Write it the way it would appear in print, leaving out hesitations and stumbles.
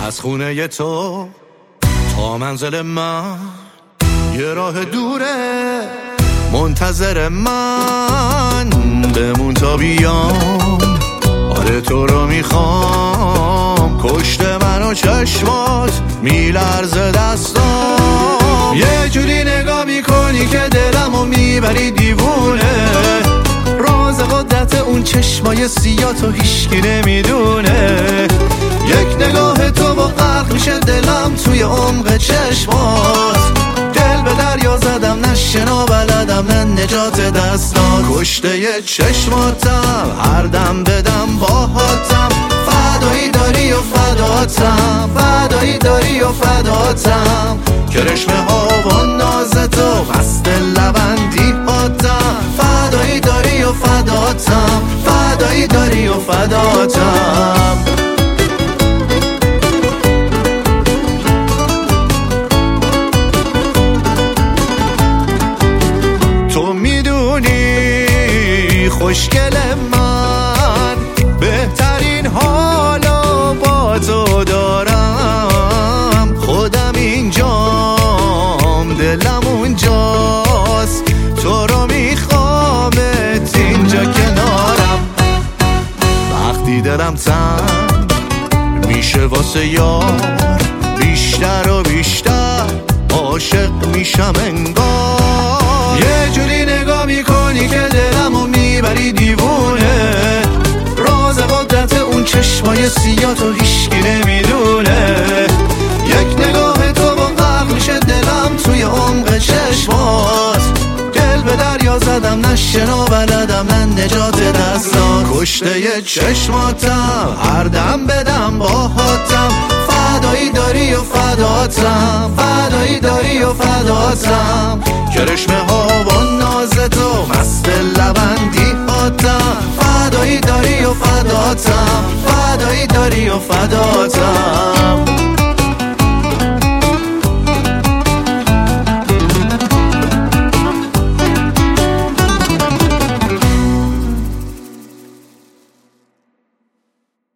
از خونه تو تا منزل من یه راه دوره، منتظر من بمون تا بیام. آره تو رو میخوام، کشت من و چشمات میلرزه دستام. یه جوری نگاه میکنی که دلمو میبری دیوونه، راز قدرت اون چشمای سیاتو هیشکی نمیدونه. یک نگاه تو با غرق میشه دلم توی عمق چشمات. دل به دریا زدم، نه شنا بلدم نه نجات دستات. کشته ی چشماتم، هر دم بدم باهاتم. فدایی داری و فداتم، فدایی داری و فداتم. کرشمه ها و ناز تو، مست لبندی هاتم. فدایی داری و فداتم، فدایی داری و فداتم. تو میدونی خوشگل من، بهترین حالو با تو دارم. خودم اینجام، دلم اونجاست، تو رو میخوامت اینجا کنارم. وقتی دلم تنگ میشه واسه یار، بیشتر و بیشتر عاشق میشم انگار. یه جوری نگاه میکنی که دلمو میبری دیوونه، راز قدرت اون چشمای سیاتو هیشکی نمیدونه. یک نگاه تو با غرق میشه دلم توی عمق چشمات. دل به دریا زدم، نه شنا بلدم نه نجات دستات. کشته ی چشماتم، هر دم بدم باهاتم. فدایی داری و فداتم، فدایی داری و فداتم. کرشمه ها و ناز تو، مست لبندی هاتم. فدایی داری و فداتم، فدایی داری و فداتم.